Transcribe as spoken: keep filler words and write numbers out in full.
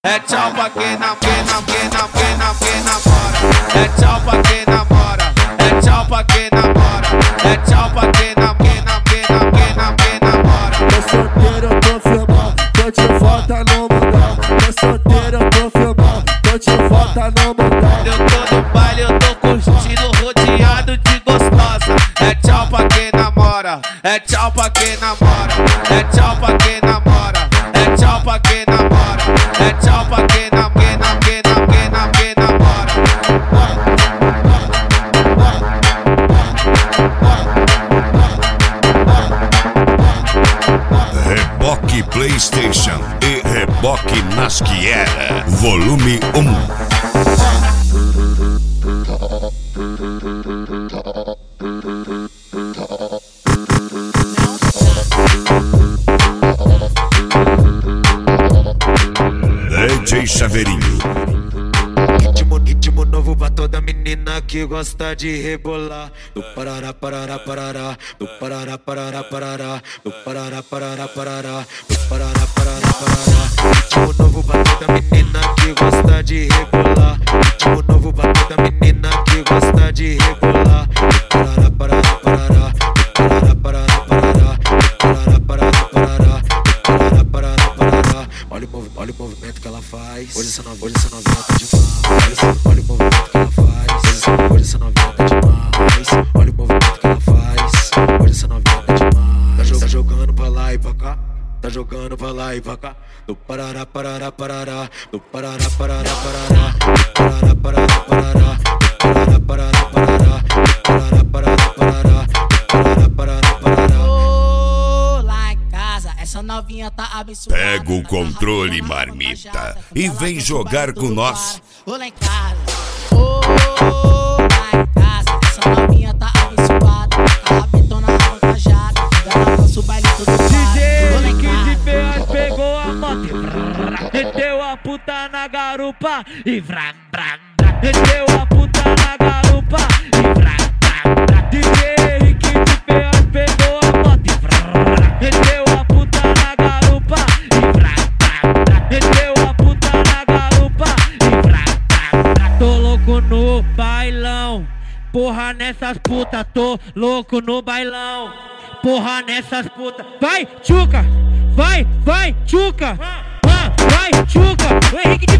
É tchau pra quem não, quem não, quem não, quem não, quem namora. É tchau pra quem namora. É tchau pra quem namora. É tchau pra quem não, quem não, quem não, quem não, quem namora. Tô solteiro, eu tô firmão, tô de volta no mundão. Tô solteiro, eu tô firmão, tô de volta no mundão. Eu tô no baile, eu tô curtindo, rodeado de gostosa. É tchau pra quem namora. É tchau pra quem namora. É tchau pra quem namora. É tchau pra quem namora. É tchau pra quem não, quem não, quem não, quem não, quem namora. Reboque PlayStation e Reboque Nasquiera, volume um. D J Chaveirinho. Ritmo, ritmo novo pra toda menina que gosta de rebolar. Do parará, parará, parará. Do parará, parará, parará. Do parará, parará, parará. Do parará, parará, parará. Ritmo novo pra toda menina que gosta de rebolar. Ritmo novo pra toda menina que gosta de rebolar. Do parará, parará, parará. Do parará, parará, parará. Do parará, parará, parará. Do parará, parará, parará. Olha o movimento, olha o movimento que ela faz. Hoje essa novinha, hoje essa novinha tá demais. Olha o movimento que ela faz. Hoje essa novinha tá demais. Olha o movimento que ela faz. Hoje essa novinha tá demais. Tá, tá jogando pra lá e pra cá. Tá jogando pra lá e pra cá. Do parará, parará, parará. Do parará, parará, parará. Do parará, parará, parará. Do parará, parará, parará. Do parará, parará, parará. Do parará, parará, parará. Ô, lá em casa, essa novinha tá abençoada. Pega o controle, marmita, e vem jogar com nós. Ô, lá em casa, ô, lá em casa, essa novinha tá abençoada. A rabetona avantajada, ela dança o baile todo D J lado. Kid P A pegou a moto e vrrr, meteu a puta na garupa e vram, vram, vram. Meteu a puta na garupa e vram, vram, vram. D J Kid P A pegou a moto e vrrr, meteu a puta na garupa e vram, vram, vram. Meteu a puta na garupa e vram, vram, vram. Tô louco no bailão, porra nessas putas, tô louco no bailão. Porra nessas putas. Vai, tchuca! Vai, vai, tchuca! Vai, tchuca! O Henrique